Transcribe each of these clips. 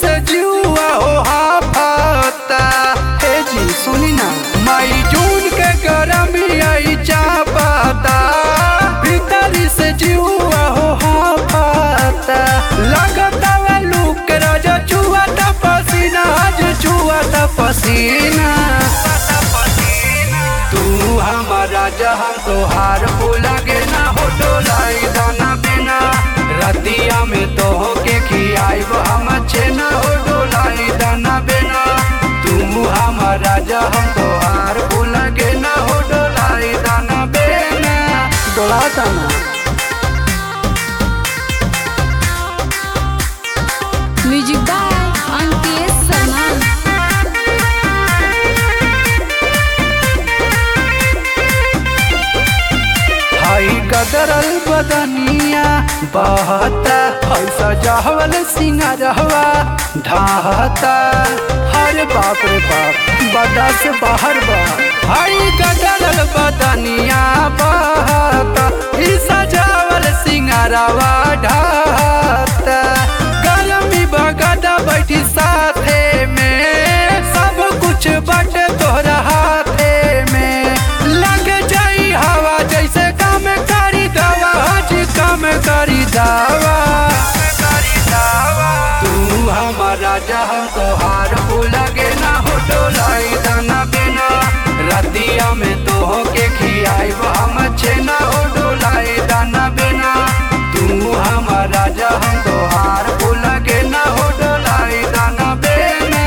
से जुआ हो हाफता। हे जी सुनी ना, मई जून के गरमी आई चापता, भीतरी से जुआ हो हाफता। लगता वे लूक राजा चुआ था पसीना, आज चुआ था पसीना। तू हमारा जहाँ तोहार लगे ना हो डोलाई दाना बिना, रतिया में तो हो के खियाइब हम छेना हो डोलाई दाना बिना। तू हमारा जहाँ तोहार लगे ना हो डोलाई दाना बिना, डोला दाना। Music by Ankit Sharma. हाई गदरल बदनिया बहता, हाई सजावल सिंगारवा ढाहता। हरे बाप रे बाप, बदा से बाहर बा। हाई गदरल बदनिया बहता, ई सजावल सिंगारवा ढाहता। गरमी बगदा बैठी साथे में, सब कुछ बट तोहरा हाथे में। लग जाई हवा जैसे काम करी दवा, आज काम करी दवा। तू हमारा जहाँ तोहार लगे ना हो डोलाई दाना बिना, रतिया में तो हो के खियाइब हम छेना हो डोलाई दाना बिना। तू हमारा जहाँ तोहार लगे ना हो डोलाई दाना बिना।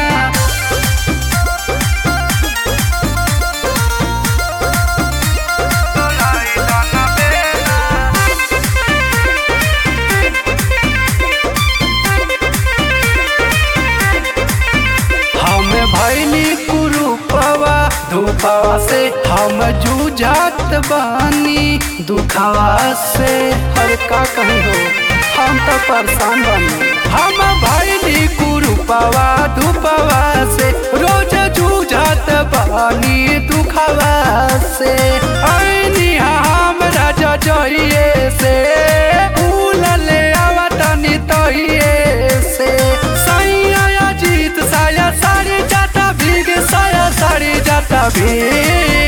भैनी कुरूपवा धूपवा से, हम जूझत बानी दुखवा से। हर का कहीं हो, हम तो परेशान बानी। हम भैनी कुरूपवा धूपवा से, रोज जूझत बानी दुखवा से। ऐनी हम राजा जइए से, उलले आवतनी तहिए से। सैया जीत साया साड़ी जाता भीग, साया साड़ी जाता भीग।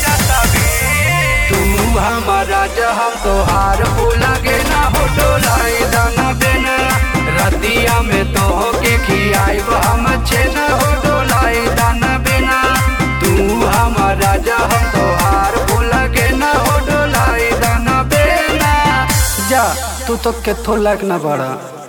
तू हमारा जहाँ तोहार लगे ना हो डोलाई दाना बिना, रतिया में तो हो के खियाइब हम छेना हो डोलाई दाना बिना। तू हमारा जहाँ तोहार लगे ना हो डोलाई दाना बिना। जा तू तो केथो लग ना बड़ा।